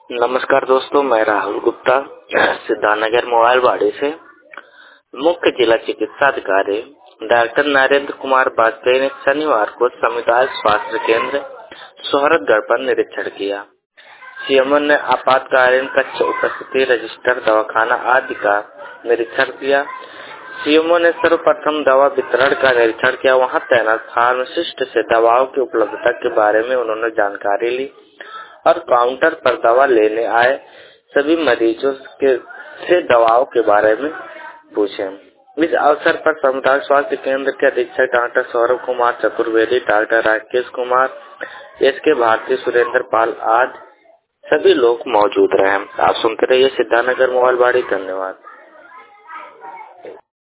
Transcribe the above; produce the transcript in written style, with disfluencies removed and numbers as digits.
नमस्कार दोस्तों, मैं राहुल गुप्ता सिद्धार्थनगर मोबाइल वाड़ी से। मुख्य जिला चिकित्सा अधिकारी डॉक्टर नरेंद्र कुमार वाजपेयी ने शनिवार को सामुदायिक स्वास्थ्य केंद्र सोहरतगढ़ पर निरीक्षण किया। सीएमओ ने आपातकालीन कक्ष, उपस्थिति रजिस्टर, दवाखाना आदि का निरीक्षण किया। सीएमओ ने सर्वप्रथम दवा वितरण का निरीक्षण किया। वहां तैनात फार्मासिस्ट से दवाओं की उपलब्धता के बारे में उन्होंने जानकारी ली और काउंटर पर दवा लेने आए सभी मरीजों से दवाओं के बारे में पूछे। इस अवसर पर सामुदायिक स्वास्थ्य केंद्र के अधीक्षक doctor Saurabh Kumar Chaturvedi, doctor Rakesh Kumar, SK Bharti, Surendra Pal आदि सभी लोग मौजूद रहे। आप सुनते रहिए सिद्धार्थनगर मोबाइल वाड़ी। धन्यवाद।